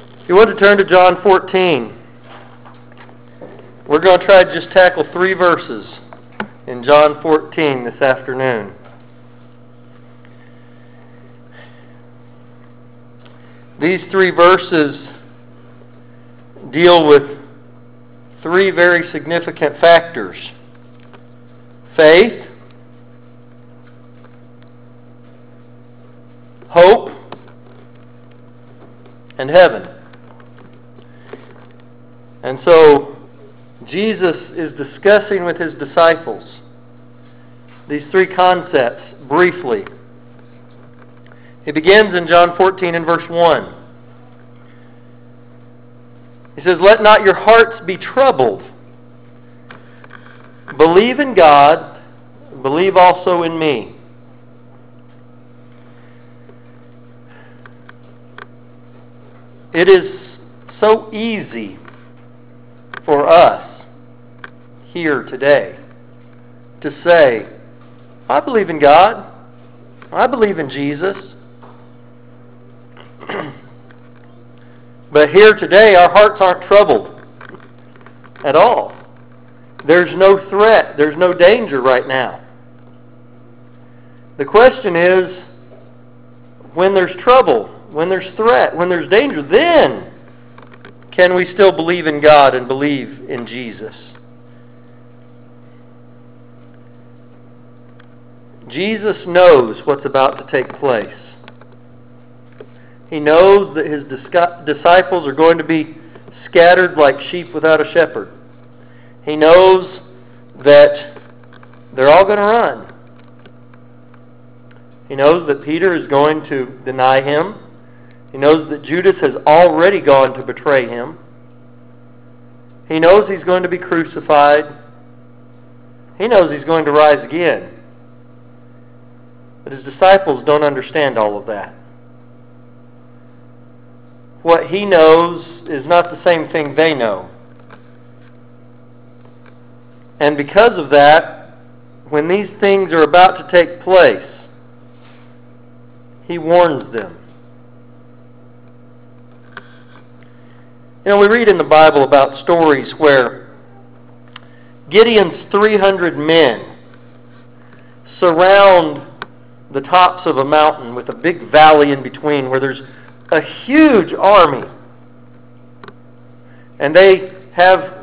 If you want to turn to John 14, we're going to try to just tackle 3 verses in John 14 this afternoon. These 3 verses deal with 3 very significant factors: faith, hope, and heaven. And so Jesus is discussing with his disciples these 3 concepts briefly. He begins in John 14 and verse 1. He says, "Let not your hearts be troubled. Believe in God, believe also in me." It is so easy for us here today to say, I believe in God, I believe in Jesus. But here today, our hearts aren't troubled at all. There's no threat, there's no danger right now. The question is, when there's trouble, when there's threat, when there's danger, then can we still believe in God and believe in Jesus? Jesus knows what's about to take place. He knows that his disciples are going to be scattered like sheep without a shepherd. He knows that they're all going to run. He knows that Peter is going to deny him. He knows that Judas has already gone to betray him. He knows he's going to be crucified. He knows he's going to rise again. But his disciples don't understand all of that. What he knows is not the same thing they know. And because of that, when these things are about to take place, he warns them. You know, we read in the Bible about stories where Gideon's 300 men surround the tops of a mountain with a big valley in between where there's a huge army. And they have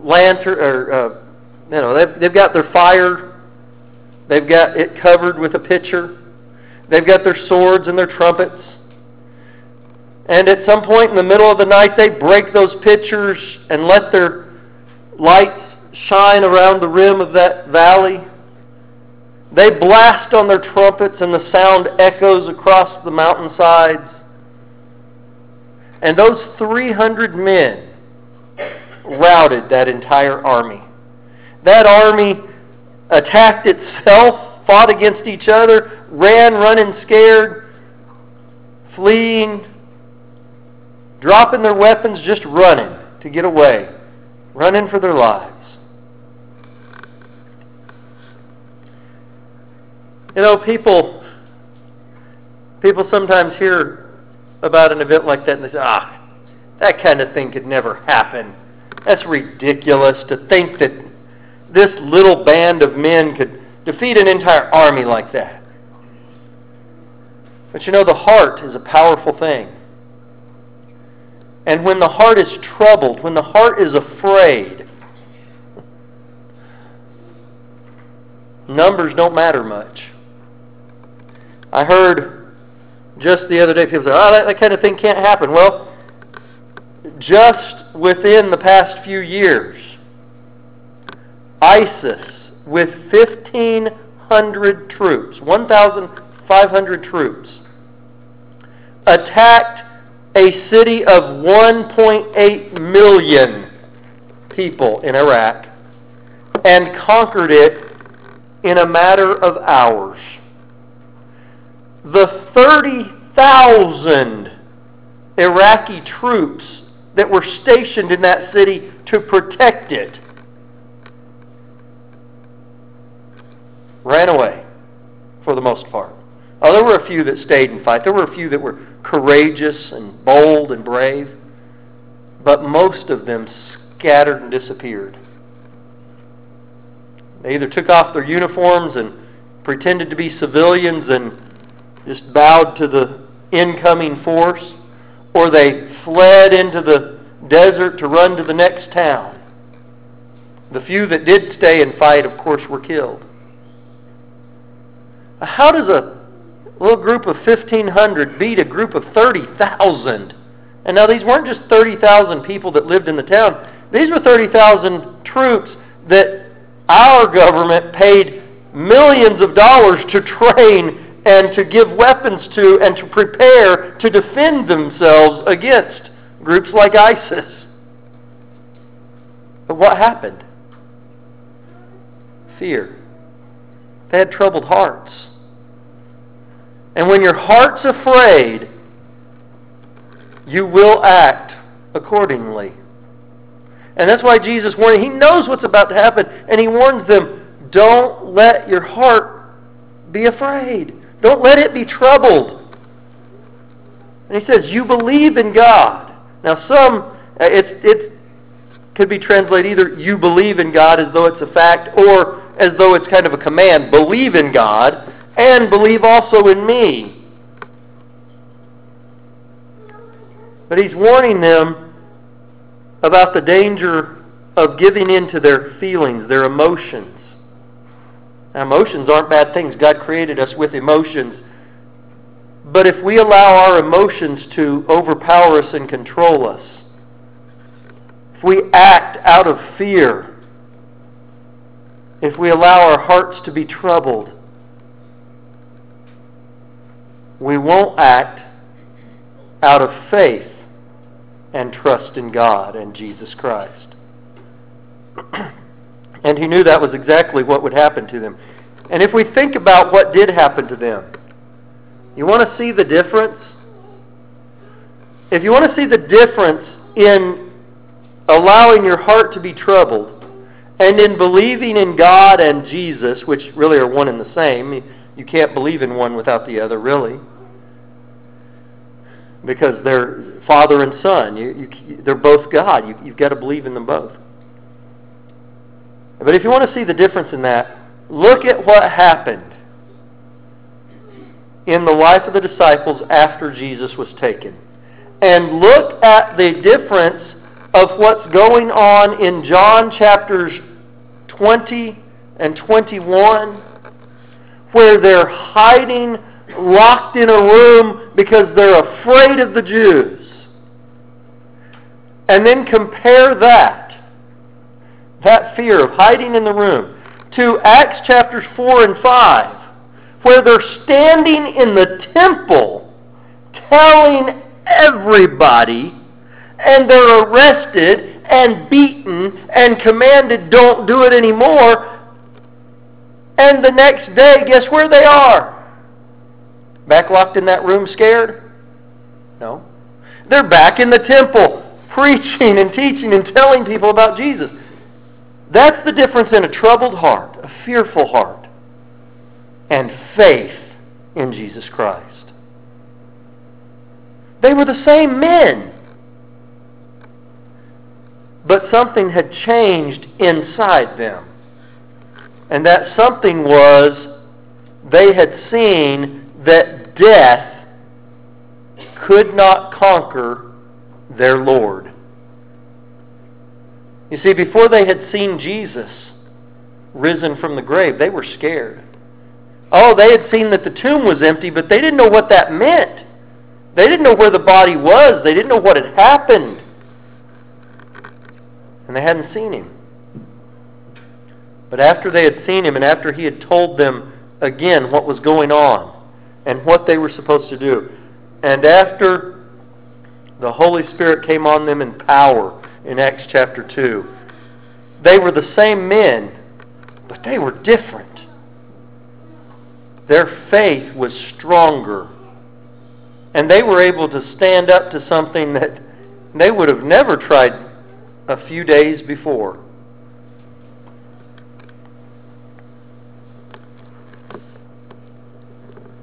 they've got their fire. They've got it covered with a pitcher. They've got their swords and their trumpets. And at some point in the middle of the night, they break those pitchers and let their lights shine around the rim of that valley. They blast on their trumpets and the sound echoes across the mountainsides. And those 300 men routed that entire army. That army attacked itself, fought against each other, running scared, fleeing, dropping their weapons, just running to get away, running for their lives. You know, people sometimes hear about an event like that and they say, that kind of thing could never happen. That's ridiculous to think that this little band of men could defeat an entire army like that. But you know, the heart is a powerful thing. And when the heart is troubled, when the heart is afraid, numbers don't matter much. I heard just the other day people say, that kind of thing can't happen. Well, just within the past few years, ISIS with 1,500 troops, 1,500 troops, attacked a city of 1.8 million people in Iraq and conquered it in a matter of hours. The 30,000 Iraqi troops that were stationed in that city to protect it ran away for the most part. There were a few that stayed and fight. There were a few that were courageous and bold and brave. but most of them scattered and disappeared. They either took off their uniforms and pretended to be civilians and just bowed to the incoming force, or they fled into the desert to run to the next town. The few that did stay and fight, of course, were killed. How does a little group of 1,500 beat a group of 30,000? And now these weren't just 30,000 people that lived in the town. These were 30,000 troops that our government paid millions of dollars to train and to give weapons to and to prepare to defend themselves against groups like ISIS. But what happened? Fear. They had troubled hearts. And when your heart's afraid, you will act accordingly. And that's why Jesus warned. He knows what's about to happen, and he warns them, don't let your heart be afraid. Don't let it be troubled. And he says, you believe in God. Now it could be translated either you believe in God as though it's a fact, or as though it's kind of a command. Believe in God and believe also in me. But he's warning them about the danger of giving in to their feelings, their emotions. Now, emotions aren't bad things. God created us with emotions. But if we allow our emotions to overpower us and control us, if we act out of fear, if we allow our hearts to be troubled, we won't act out of faith and trust in God and Jesus Christ. And he knew that was exactly what would happen to them. And if we think about what did happen to them, you want to see the difference? If you want to see the difference in allowing your heart to be troubled and in believing in God and Jesus, which really are one and the same, you can't believe in one without the other, really, because they're Father and Son. They're both God. You've got to believe in them both. But if you want to see the difference in that, look at what happened in the life of the disciples after Jesus was taken. And look at the difference of what's going on in John chapters 20 and 21, where they're hiding, locked in a room because they're afraid of the Jews. And then compare that fear of hiding in the room, to Acts chapters 4 and 5, where they're standing in the temple telling everybody, and they're arrested and beaten and commanded, don't do it anymore. And the next day, guess where they are? Back locked in that room scared? No. They're back in the temple preaching and teaching and telling people about Jesus. That's the difference in a troubled heart, a fearful heart, and faith in Jesus Christ. They were the same men, but something had changed inside them. And that something was they had seen that death could not conquer their Lord. You see, before they had seen Jesus risen from the grave, they were scared. Oh, they had seen that the tomb was empty, but they didn't know what that meant. They didn't know where the body was. They didn't know what had happened. And they hadn't seen him. But after they had seen him and after he had told them again what was going on and what they were supposed to do, and after the Holy Spirit came on them in power in Acts chapter 2, they were the same men, but they were different. Their faith was stronger. And they were able to stand up to something that they would have never tried a few days before.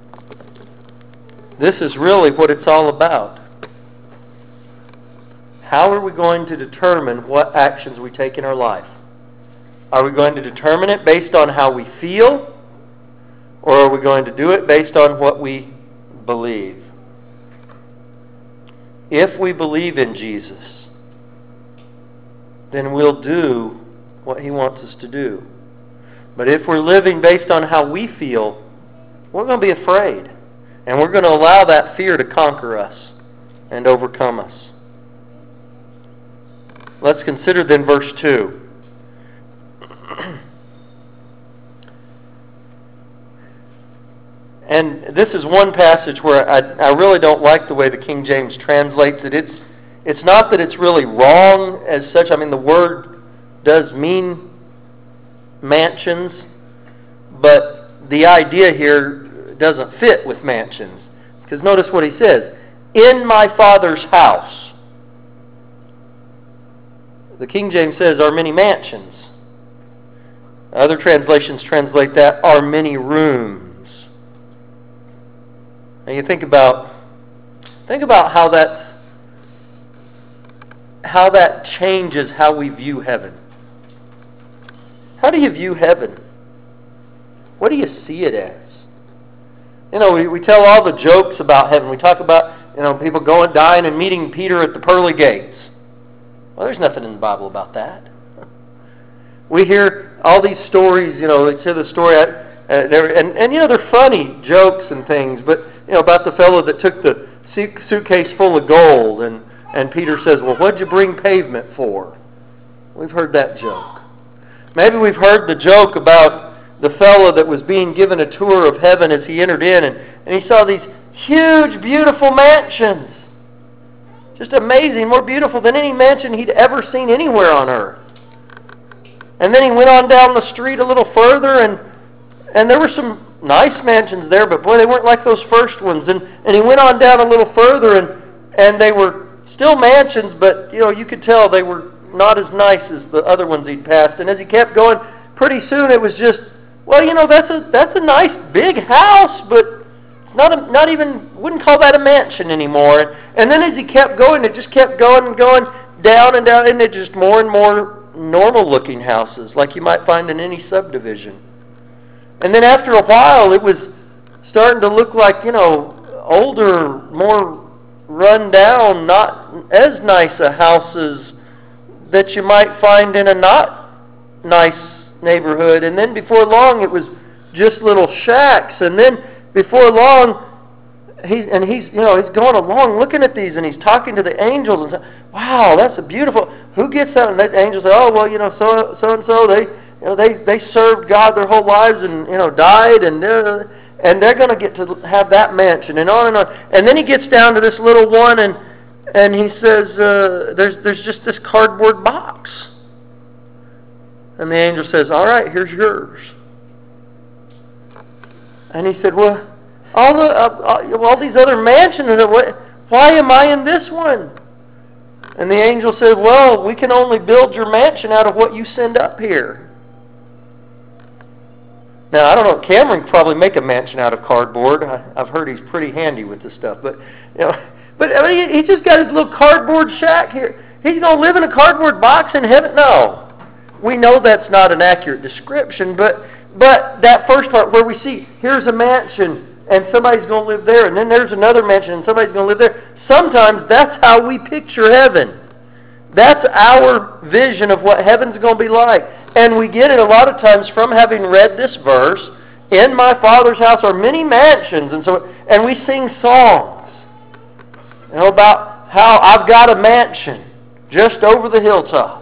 This is really what it's all about. how are we going to determine what actions we take in our life? Are we going to determine it based on how we feel? Or are we going to do it based on what we believe? If we believe in Jesus, then we'll do what He wants us to do. But if we're living based on how we feel, we're going to be afraid. And we're going to allow that fear to conquer us and overcome us. Let's consider then verse 2. And this is one passage where I really don't like the way the King James translates it. It's not that it's really wrong as such. I mean, the word does mean mansions, but the idea here doesn't fit with mansions. Because notice what he says, in my Father's house. The King James says, are many mansions. Other translations translate that, are many rooms. And you think about how that changes how we view heaven. How do you view heaven? What do you see it as? You know, we tell all the jokes about heaven. We talk about, people going, dying, and meeting Peter at the pearly gates. Well, there's nothing in the Bible about that. We hear all these stories, let's hear the story, they're funny jokes and things, but, about the fellow that took the suitcase full of gold, and Peter says, well, what'd you bring pavement for? We've heard that joke. Maybe we've heard the joke about the fellow that was being given a tour of heaven as he entered in, and he saw these huge, beautiful mansions. Just amazing, more beautiful than any mansion he'd ever seen anywhere on earth. And then he went on down the street a little further, and there were some nice mansions there, but boy, they weren't like those first ones. And he went on down a little further, and they were still mansions, but you could tell they were not as nice as the other ones he'd passed. And as he kept going, pretty soon it was just, well, that's a nice big house, but it's not even, wouldn't call that a mansion anymore. And then as he kept going, it just kept going and going down and down, and it just more and more normal looking houses like you might find in any subdivision. And then after a while it was starting to look like, older, more run down, not as nice a houses that you might find in a not nice neighborhood. And then before long it was just little shacks. And then before long he's going along looking at these, and he's talking to the angels and saying, wow, that's a beautiful, who gets that? And the angels say, oh, well, so and so, they served God their whole lives and died, and they're going to get to have that mansion, and on and on. And then he gets down to this little one, and he says, there's just this cardboard box. And the angel says, all right, here's yours. And he said, well, all these other mansions, why am I in this one? And the angel said, well, we can only build your mansion out of what you send up here. Now, I don't know, Cameron could probably make a mansion out of cardboard. I've heard he's pretty handy with this stuff. But he's just got his little cardboard shack here. He's going to live in a cardboard box in heaven? No. We know that's not an accurate description, but that first part where we see, here's a mansion, and somebody's going to live there, and then there's another mansion, and somebody's going to live there. Sometimes that's how we picture heaven. That's our vision of what heaven's going to be like. And we get it a lot of times from having read this verse, in my Father's house are many mansions, and we sing songs about how I've got a mansion just over the hilltop.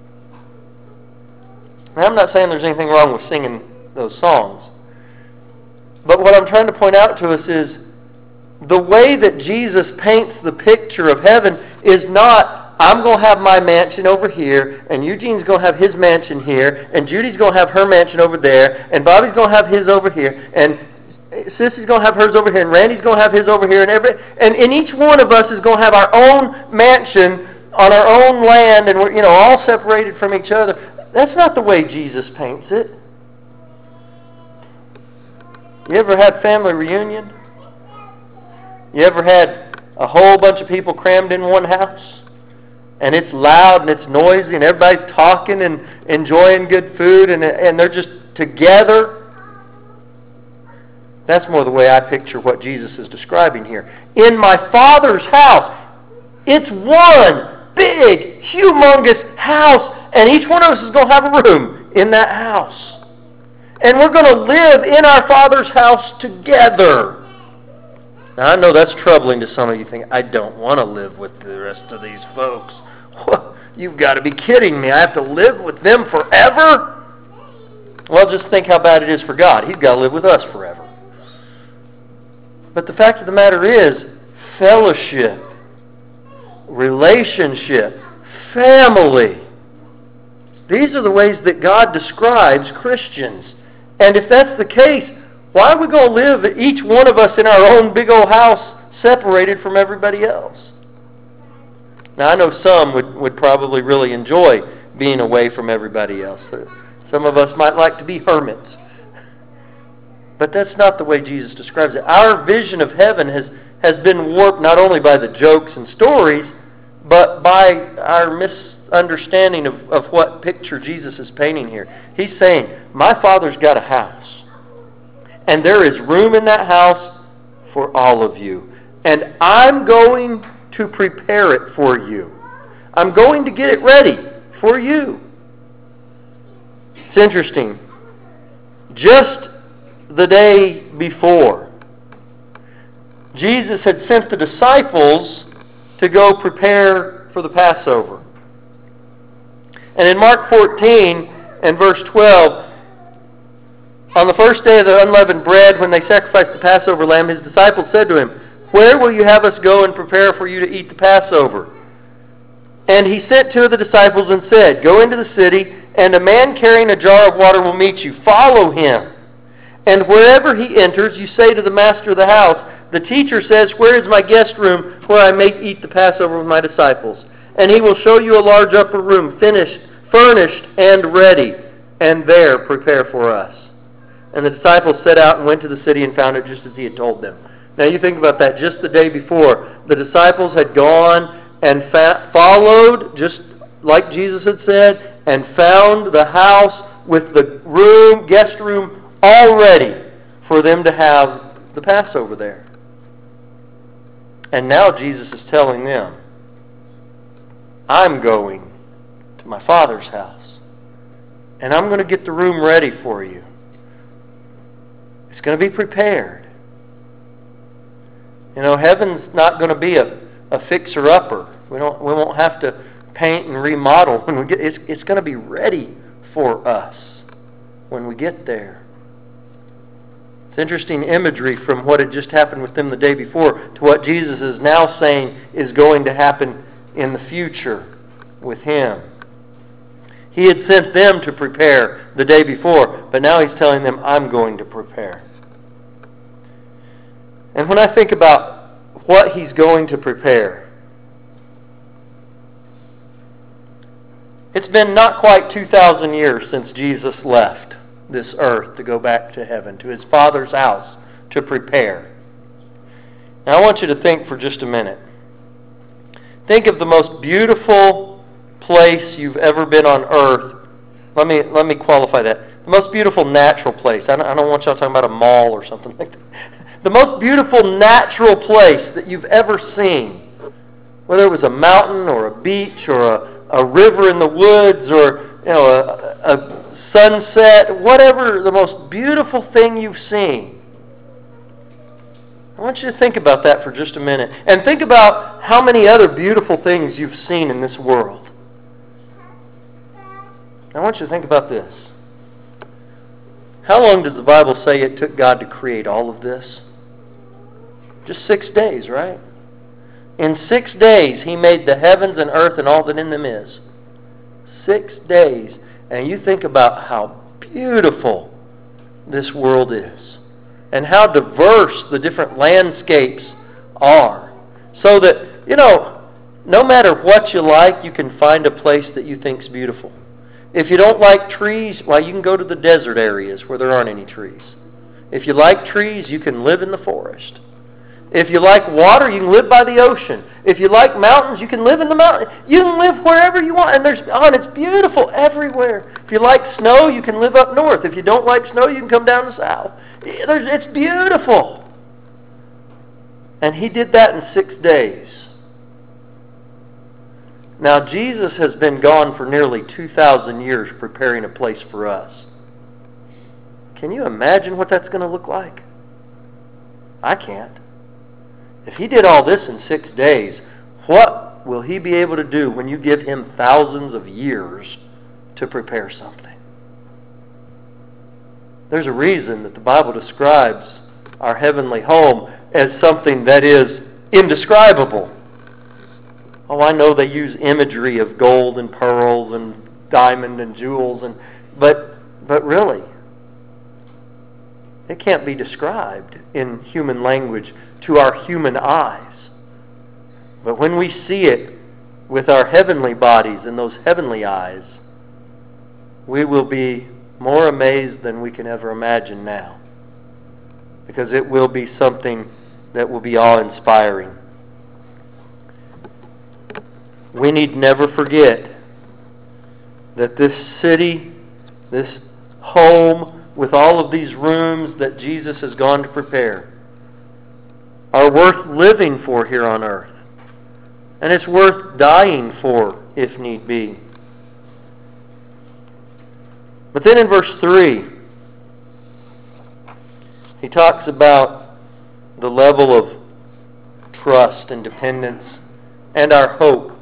Now, I'm not saying there's anything wrong with singing those songs. But what I'm trying to point out to us is the way that Jesus paints the picture of heaven is not, I'm going to have my mansion over here, and Eugene's going to have his mansion here, and Judy's going to have her mansion over there, and Bobby's going to have his over here, and Sissy's going to have hers over here, and Randy's going to have his over here, and each one of us is going to have our own mansion on our own land, and we're all separated from each other. That's not the way Jesus paints it. You ever had family reunion? You ever had a whole bunch of people crammed in one house? and it's loud and it's noisy and everybody's talking and enjoying good food and they're just together. That's more the way I picture what Jesus is describing here. In my Father's house, it's one big, humongous house, and each one of us is going to have a room in that house. And we're going to live in our Father's house together. Now, I know that's troubling to some of you. Think, I don't want to live with the rest of these folks. You've got to be kidding me. I have to live with them forever? Well, just think how bad it is for God. He's got to live with us forever. But the fact of the matter is, fellowship, relationship, family. These are the ways that God describes Christians. And if that's the case, why are we going to live, each one of us, in our own big old house, separated from everybody else? Now, I know some would probably really enjoy being away from everybody else. Some of us might like to be hermits. But that's not the way Jesus describes it. Our vision of heaven has been warped not only by the jokes and stories, but by our misunderstanding of what picture Jesus is painting here. He's saying, my Father's got a house. And there is room in that house for all of you. And I'm going to prepare it for you. I'm going to get it ready for you. It's interesting. Just the day before, Jesus had sent the disciples to go prepare for the Passover. And in Mark 14 and verse 12, on the first day of the unleavened bread, when they sacrificed the Passover lamb, his disciples said to him, "Where will you have us go and prepare for you to eat the Passover?" And he sent two of the disciples and said, "Go into the city, and a man carrying a jar of water will meet you. Follow him. And wherever he enters, you say to the master of the house, 'The teacher says, where is my guest room where I may eat the Passover with my disciples?' And he will show you a large upper room, furnished and ready, and there prepare for us." And the disciples set out and went to the city and found it just as he had told them. Now you think about that. Just the day before, the disciples had gone and followed, just like Jesus had said, and found the house with the guest room, all ready for them to have the Passover there. And now Jesus is telling them, I'm going to my Father's house, and I'm going to get the room ready for you. It's going to be prepared. You know, heaven's not going to be a fixer-upper. We won't have to paint and remodel when we get. It's going to be ready for us when we get there. It's interesting imagery from what had just happened with them the day before to what Jesus is now saying is going to happen in the future with him. He had sent them to prepare the day before, but now he's telling them, I'm going to prepare. And when I think about what he's going to prepare, it's been not quite 2,000 years since Jesus left this earth to go back to heaven, to his Father's house to prepare. Now I want you to think for just a minute. Think of the most beautiful place you've ever been on earth. Let me qualify that. The most beautiful natural place. I don't want y'all talking about a mall or something like that. The most beautiful natural place that you've ever seen. Whether it was a mountain or a beach or a river in the woods or a sunset, whatever the most beautiful thing you've seen. I want you to think about that for just a minute. And think about how many other beautiful things you've seen in this world. I want you to think about this. How long does the Bible say it took God to create all of this? Just 6 days, right? In 6 days, he made the heavens and earth and all that in them is. 6 days. And you think about how beautiful this world is. And how diverse the different landscapes are. So that, no matter what you like, you can find a place that you think is beautiful. If you don't like trees, well, you can go to the desert areas where there aren't any trees. If you like trees, you can live in the forest. If you like water, you can live by the ocean. If you like mountains, you can live in the mountain. You can live wherever you want. And it's beautiful everywhere. If you like snow, you can live up north. If you don't like snow, you can come down the south. It's beautiful. And He did that in 6 days. Now, Jesus has been gone for nearly 2,000 years preparing a place for us. Can you imagine what that's going to look like? I can't. If He did all this in 6 days, what will He be able to do when you give Him thousands of years to prepare something? There's a reason that the Bible describes our heavenly home as something that is indescribable. Oh, I know they use imagery of gold and pearls and diamond and jewels, but really, it can't be described in human language to our human eyes. But when we see it with our heavenly bodies and those heavenly eyes, we will be more amazed than we can ever imagine now. Because it will be something that will be awe-inspiring. We need never forget that this city, this home, with all of these rooms that Jesus has gone to prepare, are worth living for here on earth. And it's worth dying for, if need be. But then in verse 3, he talks about the level of trust and dependence and our hope.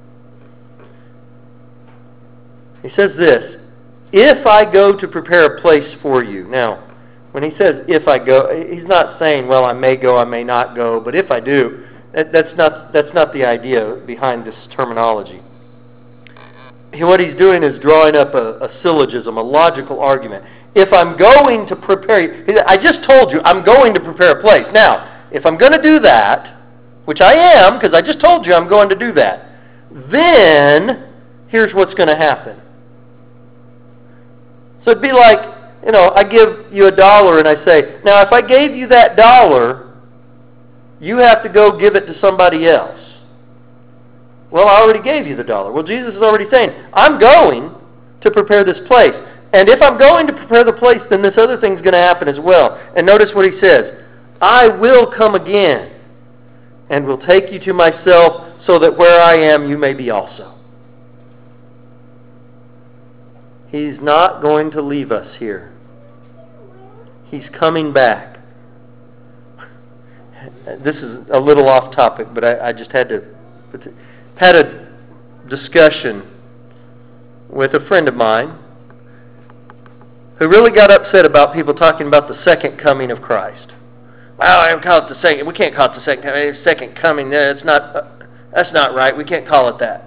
He says this, if I go to prepare a place for you. Now, when he says if I go, he's not saying, well, I may go, I may not go, but if I do, that's not the idea behind this terminology. What he's doing is drawing up a syllogism, a logical argument. If I'm going to prepare, I just told you I'm going to prepare a place. Now, if I'm going to do that, which I am, because I just told you I'm going to do that, then here's what's going to happen. So it'd be like, I give you $1 and I say, now if I gave you that $1, you have to go give it to somebody else. Well, I already gave you the $1. Well, Jesus is already saying, I'm going to prepare this place. And if I'm going to prepare the place, then this other thing's going to happen as well. And notice what he says, I will come again and will take you to myself so that where I am, you may be also. He's not going to leave us here. He's coming back. This is a little off topic, but I just had a discussion with a friend of mine who really got upset about people talking about the second coming of Christ. Well, I don't call it the second. We can't call it the second coming. It's second coming. That's not right. We can't call it that.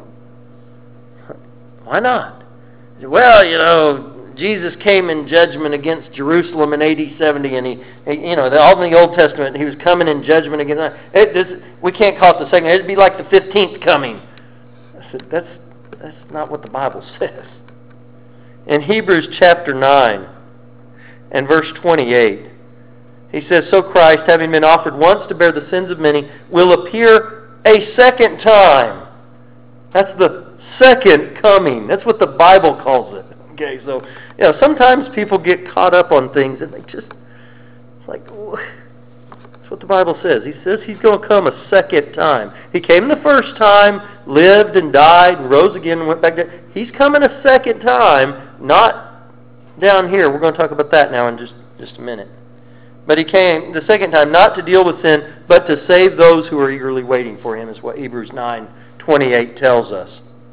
Why not? Well, Jesus came in judgment against Jerusalem in AD 70, and all in the Old Testament, he was coming in judgment against. We can't call it the second. It'd be like the 15th coming. I said, that's not what the Bible says. In Hebrews chapter 9 and verse 28, he says, so Christ, having been offered once to bear the sins of many, will appear a second time. That's the second coming. That's what the Bible calls it. Okay, so sometimes people get caught up on things and they just, it's like, that's what the Bible says. He says he's going to come a second time. He came the first time, lived and died, and rose again and went back down. He's coming a second time, not down here. We're going to talk about that now in just a minute. But he came the second time not to deal with sin, but to save those who are eagerly waiting for him, is what Hebrews 9:28 tells us.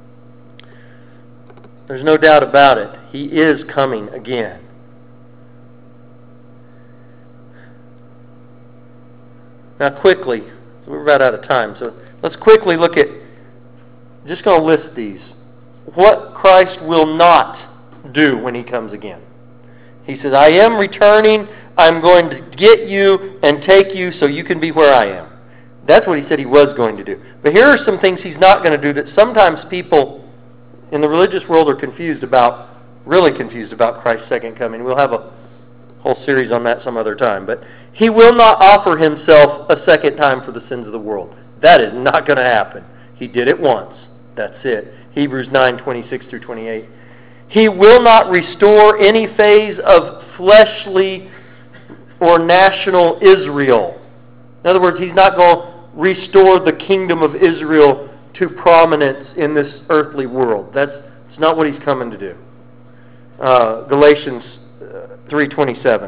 There's no doubt about it. He is coming again. Now quickly, we're about out of time, so let's quickly look at, just going to list these. What Christ will not do when he comes again. He says, I am returning, I'm going to get you and take you so you can be where I am. That's what he said he was going to do. But here are some things he's not going to do that sometimes people in the religious world are really confused about Christ's second coming. We'll have a whole series on that some other time. But He will not offer Himself a second time for the sins of the world. That is not going to happen. He did it once. That's it. Hebrews 9:26 through 28. He will not restore any phase of fleshly or national Israel. In other words, He's not going to restore the kingdom of Israel to prominence in this earthly world. That's not what He's coming to do. Galatians 3:27.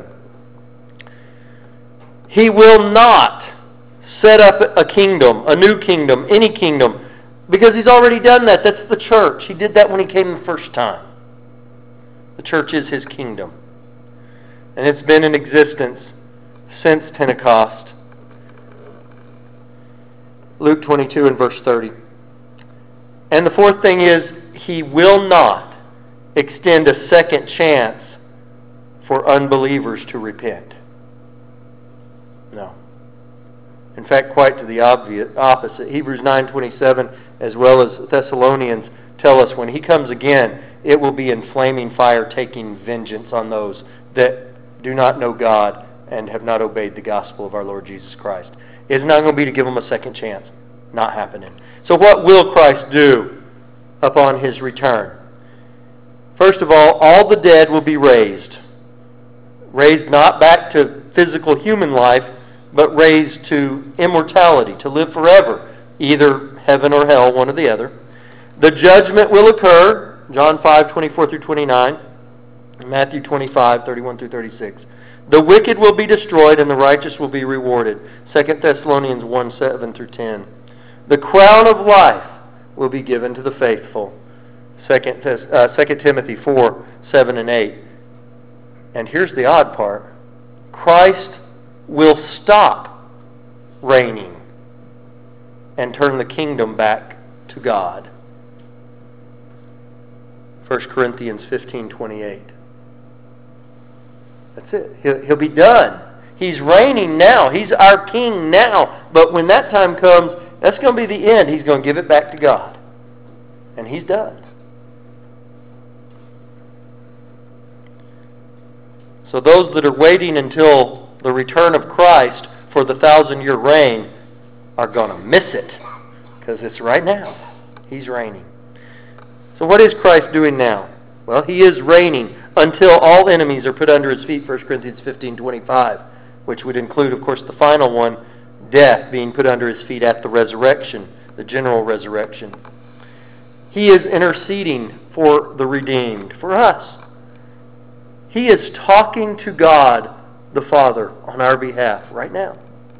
He will not set up a kingdom, a new kingdom, any kingdom, because He's already done that. That's the church. He did that when He came the first time. The church is His kingdom. And it's been in existence since Pentecost. Luke 22 and verse 30. And the fourth thing is, He will not extend a second chance for unbelievers to repent. No. In fact, quite to the opposite. Hebrews 9:27 as well as Thessalonians tell us when He comes again, it will be in flaming fire taking vengeance on those that do not know God and have not obeyed the gospel of our Lord Jesus Christ. It's not going to be to give them a second chance. Not happening. So what will Christ do upon His return? First of all the dead will be raised. Raised not back to physical human life, but raised to immortality, to live forever, either heaven or hell, one or the other. The judgment will occur, John 5:24 through 29, Matthew 25:31 through 36. The wicked will be destroyed and the righteous will be rewarded, 2 Thessalonians 1:7 through 10. The crown of life will be given to the faithful, 2 Timothy 4:7 and 8. And here's the odd part. Christ will stop reigning and turn the kingdom back to God. 1 Corinthians 15:28. That's it. He'll be done. He's reigning now. He's our king now. But when that time comes, that's going to be the end. He's going to give it back to God. And He's done. So those that are waiting until the return of Christ for the 1,000-year reign are going to miss it. Because it's right now. He's reigning. So what is Christ doing now? Well, He is reigning until all enemies are put under His feet, 1 Corinthians 15:25, which would include, of course, the final one, death being put under His feet at the resurrection, the general resurrection. He is interceding for the redeemed, for us. He is talking to God the Father on our behalf right now.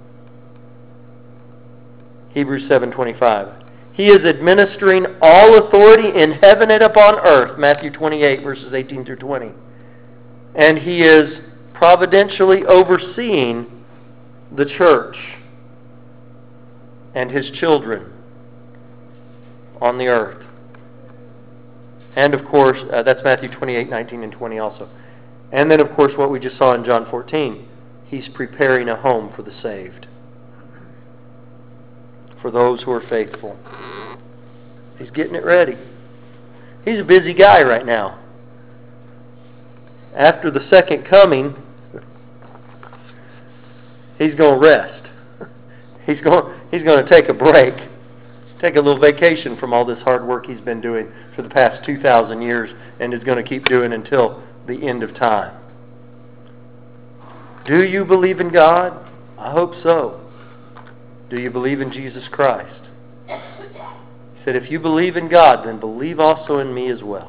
Hebrews 7:25. He is administering all authority in heaven and upon earth, Matthew 28, verses 18 through 20. And He is providentially overseeing the church and His children on the earth. And of course, that's Matthew 28, 19 and 20 also. And then of course what we just saw in John 14, He's preparing a home for the saved. For those who are faithful. He's getting it ready. He's a busy guy right now. After the second coming, He's going to rest. He's going to take a break. Take a little vacation from all this hard work He's been doing for the past 2,000 years and is going to keep doing until the end of time. Do you believe in God? I hope so. Do you believe in Jesus Christ? He said, if you believe in God, then believe also in me as well.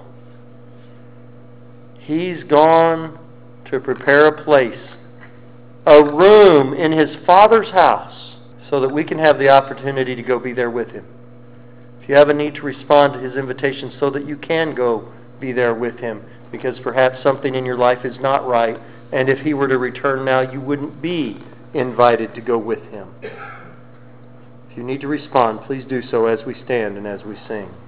He's gone to prepare a place, a room in His Father's house, so that we can have the opportunity to go be there with Him. If you have a need to respond to His invitation so that you can go be there with Him, because perhaps something in your life is not right, and if He were to return now, you wouldn't be invited to go with Him. If you need to respond, please do so as we stand and as we sing.